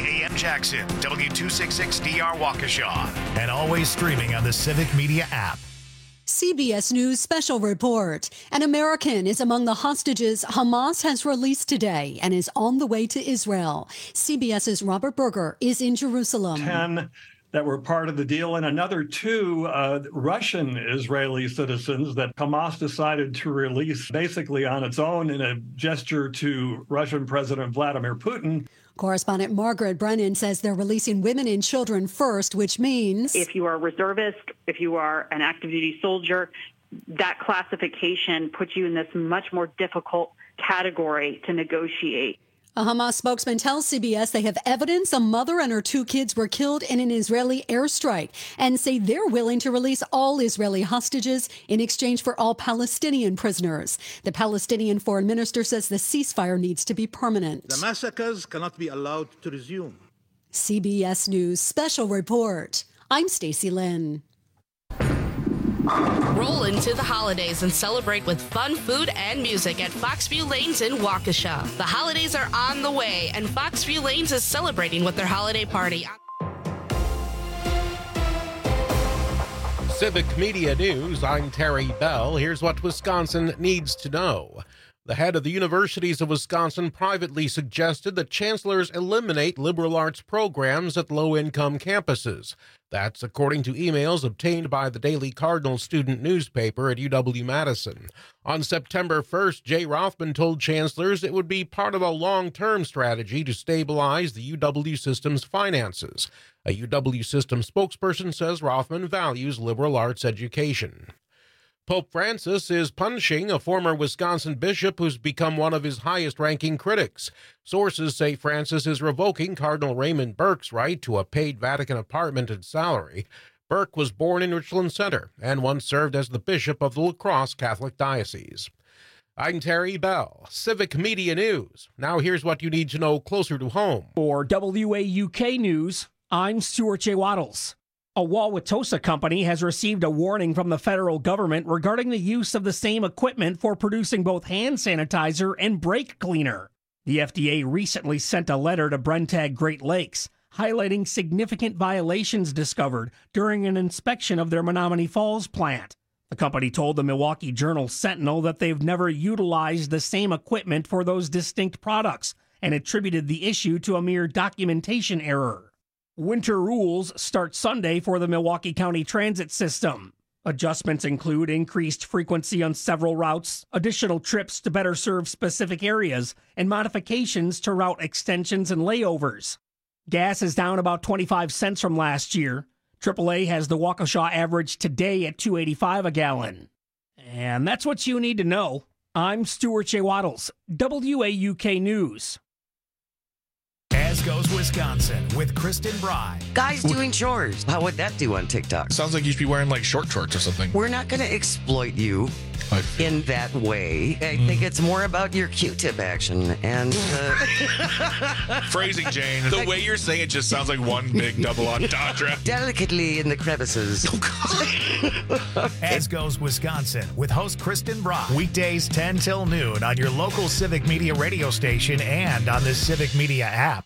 650 AM Jackson, W266DR Waukesha, and always streaming on the Civic Media app. CBS News special report. An American is among the hostages Hamas has released today and is on the way to Israel. CBS's Robert Berger is in Jerusalem. 10 that were part of the deal, and another 2 Russian Israeli citizens that Hamas decided to release basically on its own in a gesture to Russian President Vladimir Putin. Correspondent Margaret Brennan says they're releasing women and children first, which means if you are a reservist, if you are an active duty soldier, that classification puts you in this much more difficult category to negotiate. A Hamas spokesman tells CBS they have evidence a mother and her 2 kids were killed in an Israeli airstrike and say they're willing to release all Israeli hostages in exchange for all Palestinian prisoners. The Palestinian foreign minister says the ceasefire needs to be permanent. The massacres cannot be allowed to resume. CBS News special report. I'm Stacey Lynn. Roll into the holidays and celebrate with fun food and music at Foxview Lanes in Waukesha. The holidays are on the way, and Foxview Lanes is celebrating with their holiday party. Civic Media News, I'm Terry Bell. Here's what Wisconsin needs to know. The head of the Universities of Wisconsin privately suggested that chancellors eliminate liberal arts programs at low-income campuses. That's according to emails obtained by the Daily Cardinal student newspaper at UW-Madison. On September 1st, Jay Rothman told chancellors it would be part of a long-term strategy to stabilize the UW system's finances. A UW system spokesperson says Rothman values liberal arts education. Pope Francis is punishing a former Wisconsin bishop who's become one of his highest-ranking critics. Sources say Francis is revoking Cardinal Raymond Burke's right to a paid Vatican apartment and salary. Burke was born in Richland Center and once served as the bishop of the La Crosse Catholic Diocese. I'm Terry Bell, Civic Media News. Now here's what you need to know closer to home. For WAUK News, I'm Stuart J. Waddles. A Wauwatosa company has received a warning from the federal government regarding the use of the same equipment for producing both hand sanitizer and brake cleaner. The FDA recently sent a letter to Brentag Great Lakes highlighting significant violations discovered during an inspection of their Menomonee Falls plant. The company told the Milwaukee Journal Sentinel that they've never utilized the same equipment for those distinct products and attributed the issue to a mere documentation error. Winter rules start Sunday for the Milwaukee County Transit System. Adjustments include increased frequency on several routes, additional trips to better serve specific areas, and modifications to route extensions and layovers. Gas is down about 25 cents from last year. AAA has the Waukesha average today at $2.85 a gallon. And that's what you need to know. I'm Stuart J. Waddles, WAUK News. As Goes Wisconsin with Kristen Bry. Guys doing chores. How would that do on TikTok? Sounds like you should be wearing like short shorts or something. We're not going to exploit you in that way. I think it's more about your Q-tip action and phrasing, Jane. The way you're saying it just sounds like one big double entendre. Delicately in the crevices. As Goes Wisconsin with host Kristen Bry. Weekdays 10 till noon on your local Civic Media radio station and on the Civic Media app.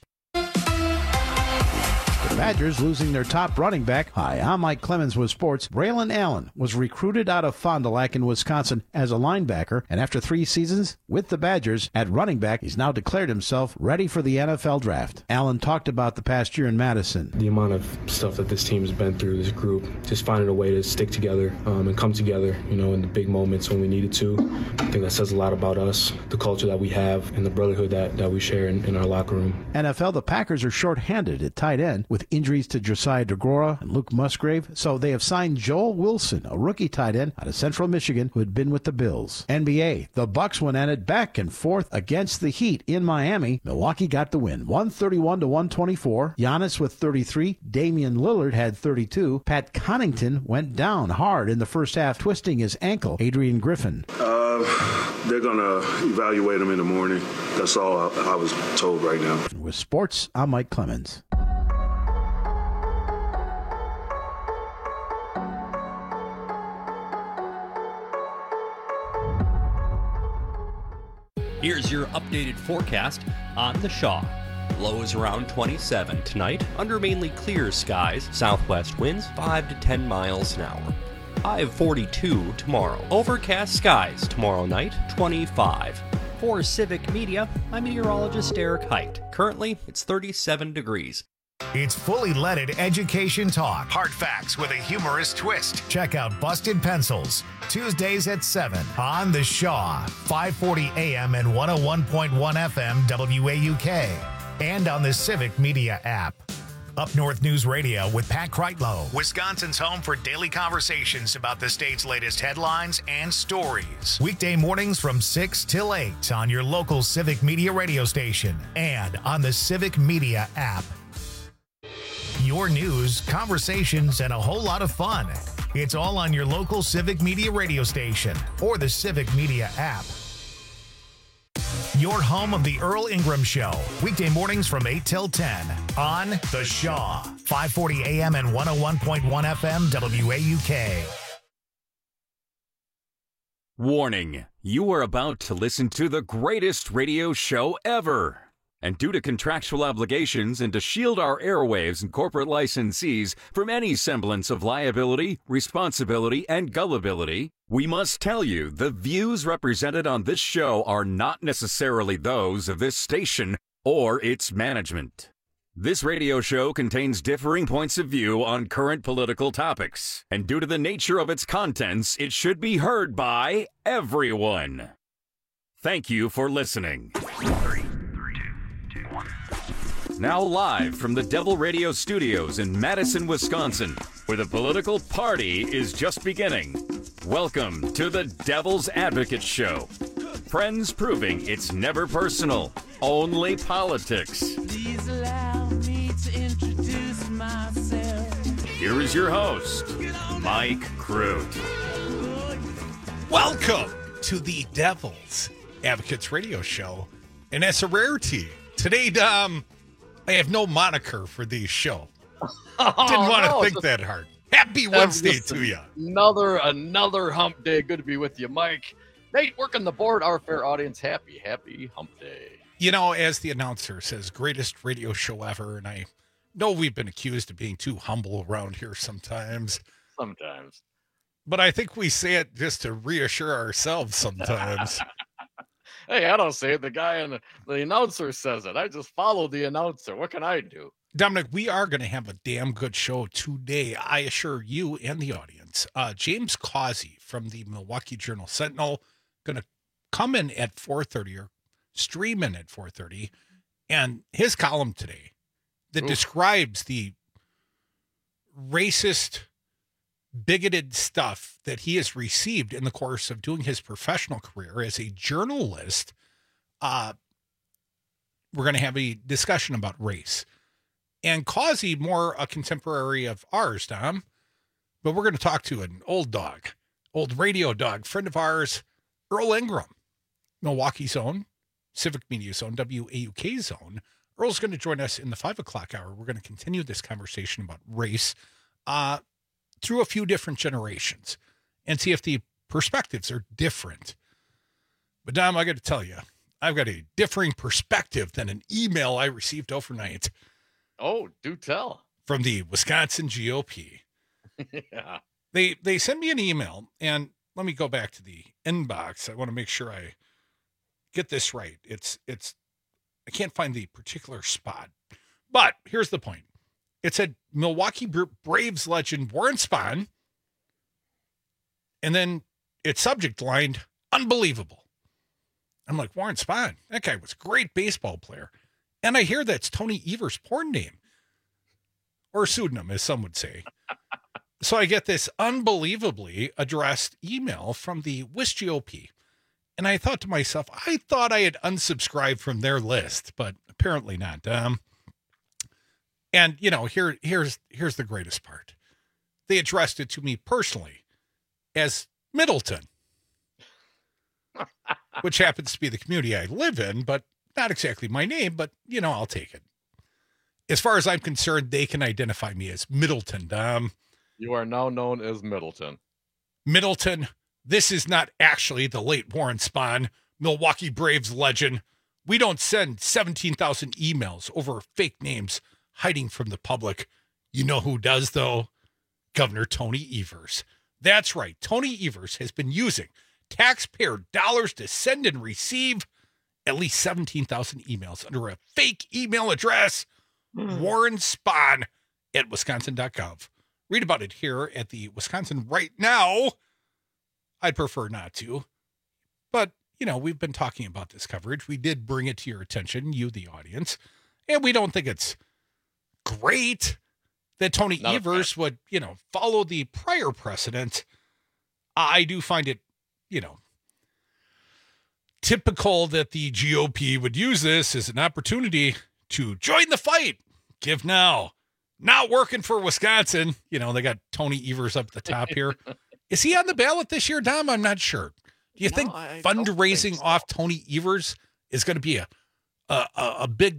The Badgers losing their top running back. Hi, I'm Mike Clemens with sports. Braylon Allen was recruited out of Fond du Lac in Wisconsin as a linebacker, and after 3 seasons with the Badgers at running back, he's now declared himself ready for the NFL draft. Allen talked about the past year in Madison. The amount of stuff that this team has been through, this group, just finding a way to stick together and come together, in the big moments when we needed to. I think that says a lot about us, the culture that we have, and the brotherhood that we share in our locker room. NFL, the Packers are shorthanded at tight end with injuries to Josiah DeGrora and Luke Musgrave, so they have signed Joel Wilson, a rookie tight end out of Central Michigan who had been with the Bills. NBA, the Bucks went at it back and forth against the Heat in Miami. Milwaukee got the win, 131-124. Giannis with 33. Damian Lillard had 32. Pat Connaughton went down hard in the first half, twisting his ankle. Adrian Griffin. They're going to evaluate him in the morning. That's all I was told right now. With sports, I'm Mike Clemens. Here's your updated forecast on the Shaw. Lows around 27 tonight, under mainly clear skies, southwest winds 5 to 10 miles an hour. High of 42 tomorrow. Overcast skies tomorrow night, 25. For Civic Media, I'm meteorologist Eric Height. Currently, it's 37 degrees. It's fully leaded education talk. Hard facts with a humorous twist. Check out Busted Pencils, Tuesdays at 7 on The Shaw, 540 AM and 101.1 FM WAUK, and on the Civic Media app. Up North News Radio with Pat Kreitlow, Wisconsin's home for daily conversations about the state's latest headlines and stories. Weekday mornings from 6 till 8 on your local Civic Media radio station and on the Civic Media app. Your news, conversations, and a whole lot of fun. It's all on your local Civic Media radio station or the Civic Media app. Your home of the Earl Ingram Show. Weekday mornings from 8 till 10 on The Shaw, 540 AM and 101.1 FM WAUK. Warning, you are about to listen to the greatest radio show ever. And due to contractual obligations and to shield our airwaves and corporate licensees from any semblance of liability, responsibility, and gullibility, we must tell you the views represented on this show are not necessarily those of this station or its management. This radio show contains differing points of view on current political topics, and due to the nature of its contents, it should be heard by everyone. Thank you for listening. Now live from the Devil Radio Studios in Madison, Wisconsin, where the political party is just beginning. Welcome to the Devil's Advocate Show. Friends proving it's never personal, only politics. Please allow me to introduce myself. Here is your host, Mike Crute. Welcome to the Devil's Advocates Radio Show. And that's a rarity. Today, I have no moniker for the show. Didn't want to think that hard. Happy Wednesday to you. Another hump day. Good to be with you, Mike. Nate, working the board. Our fair audience, happy hump day. You know, as the announcer says, greatest radio show ever. And I know we've been accused of being too humble around here sometimes. Sometimes. But I think we say it just to reassure ourselves sometimes. Hey, I don't say it. The guy and the announcer says it. I just follow the announcer. What can I do? Dominic, we are going to have a damn good show today. I assure you and the audience. James Causey from the Milwaukee Journal Sentinel going to come in at 4:30 or stream in at 4:30, and his column today that describes the racist, bigoted stuff that he has received in the course of doing his professional career as a journalist. We're going to have a discussion about race. And Causey, more a contemporary of ours, Dom, but we're going to talk to an old radio dog, friend of ours, Earl Ingram, Milwaukee's own, Civic Media's own, WAUK's own. Earl's going to join us in the 5 o'clock hour. We're going to continue this conversation about race through a few different generations and see if the perspectives are different. But Dom, I got to tell you, I've got a differing perspective than an email I received overnight. Oh, do tell. From the Wisconsin GOP. Yeah. They sent me an email, and let me go back to the inbox. I want to make sure I get this right. It's I can't find the particular spot, but here's the point. It said Milwaukee Braves legend Warren Spahn, and then its subject lined, unbelievable. I'm like, Warren Spahn, that guy was a great baseball player. And I hear that's Tony Evers' porn name, or pseudonym, as some would say. So I get this unbelievably addressed email from the WIS GOP. And I thought to myself, I thought I had unsubscribed from their list, but apparently not. And, you know, here's the greatest part. They addressed it to me personally as Middleton, which happens to be the community I live in, but not exactly my name, but, you know, I'll take it. As far as I'm concerned, they can identify me as Middleton. You are now known as Middleton. Middleton, this is not actually the late Warren Spahn, Milwaukee Braves legend, We don't send 17,000 emails over fake names hiding from the public. You know who does, though? Governor Tony Evers. That's right. Tony Evers has been using taxpayer dollars to send and receive at least 17,000 emails under a fake email address, Warren Spahn at wisconsin.gov. Read about it here at the Wisconsin Right Now. I'd prefer not to, but, you know, we've been talking about this coverage. We did bring it to your attention, you, the audience, and we don't think it's great that Tony Evers would, you know, follow the prior precedent. I do find it, you know, typical that the GOP would use this as an opportunity to join the fight. Give now. Not working for Wisconsin. You know, they got Tony Evers up at the top here. Is he on the ballot this year, Dom? I'm not sure. Do you think fundraising off Tony Evers is going to be a big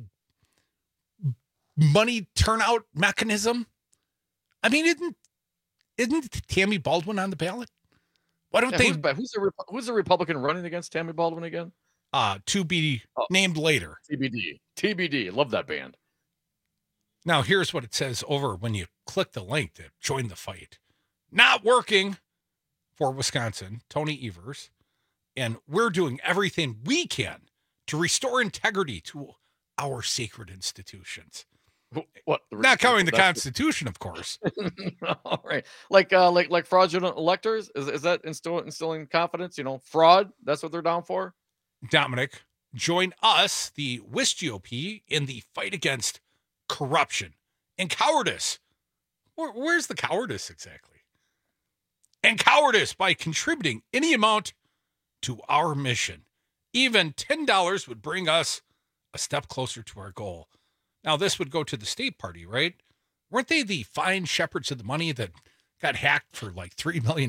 money turnout mechanism? I mean, isn't Tammy Baldwin on the ballot? Why don't they? Who's the Republican running against Tammy Baldwin again? To be named later. TBD. Love that band. Now, here's what it says over when you click the link to join the fight. Not working for Wisconsin, Tony Evers, and we're doing everything we can to restore integrity to our sacred institutions. What? Not counting the Constitution, of course. All right, like fraudulent electors. Is that instilling confidence? You know, fraud. That's what they're down for. Dominic, join us, the WIS GOP, in the fight against corruption and cowardice. Where's the cowardice exactly? And cowardice by contributing any amount to our mission. Even $10 would bring us a step closer to our goal. Now, this would go to the state party, right? Weren't they the fine shepherds of the money that got hacked for like $3 million?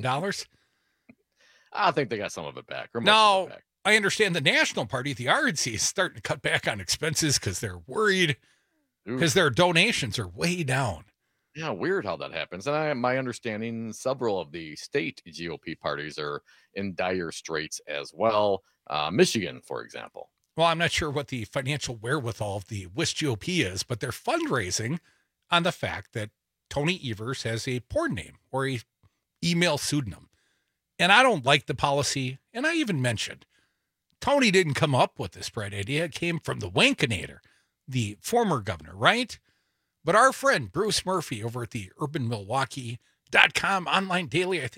I think they got some of it back. No, I understand the national party, the RNC, is starting to cut back on expenses because they're worried because their donations are way down. Yeah, weird how that happens. And my understanding, several of the state GOP parties are in dire straits as well. Michigan, for example. Well, I'm not sure what the financial wherewithal of the WIS GOP is, but they're fundraising on the fact that Tony Evers has a porn name or a email pseudonym. And I don't like the policy. And I even mentioned Tony didn't come up with this bright idea. It came from the Wankinator, the former governor, right? But our friend Bruce Murphy over at the UrbanMilwaukee.com online daily, I think